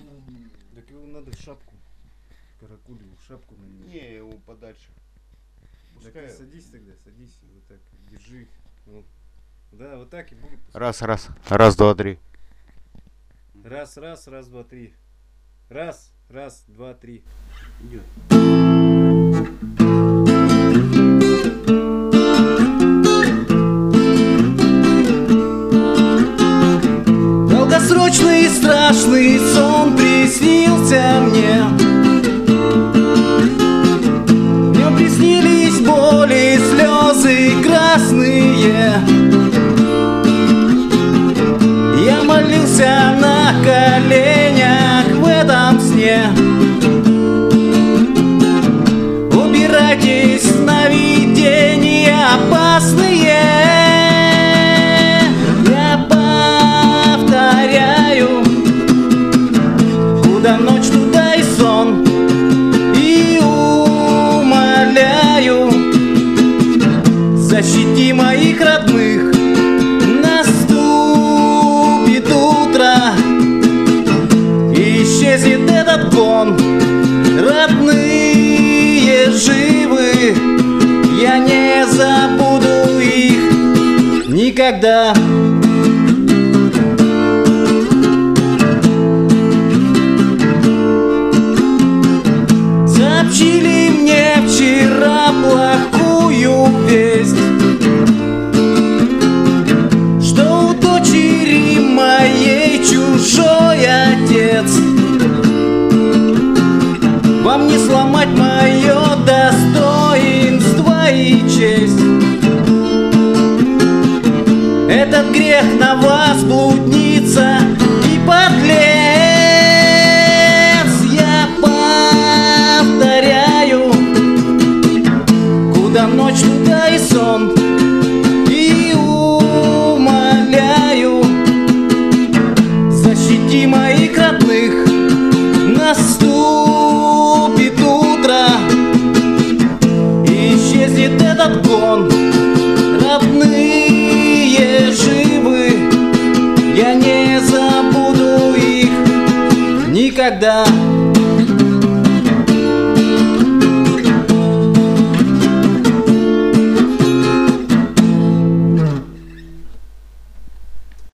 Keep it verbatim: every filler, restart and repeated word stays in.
Так его надо в шапку. Каракулеву в шапку на него. Не, его подальше. Так Пускай... ты садись тогда, садись. Вот так, держи. Вот. Да, вот так и будет. Раз, раз. Раз, два, три. Раз, раз, раз, два, три. Раз, раз, два, три. Идет. Долгосрочный и страшный сон приснился мне. В нем приснились боли, слезы красные. Я молился на коленях в этом сне. Убирайтесь, сновидения опасные. Я повторяю, куда ночь, туда и сон. И умоляю, защити моих родных. Наступит утро, исчезнет этот гон. Родные живы, я не забуду их никогда. Сообщили мне вчера плохую весть, что у дочери моей чужой отец. Вам не сломать мое достоинство и честь. Этот грех на вас, блудница и подлец. Я повторяю, куда ночь, туда и сон. И умоляю, защити моих родных. Наступит утро, исчезнет этот гон. Родные живы, я не забуду их никогда.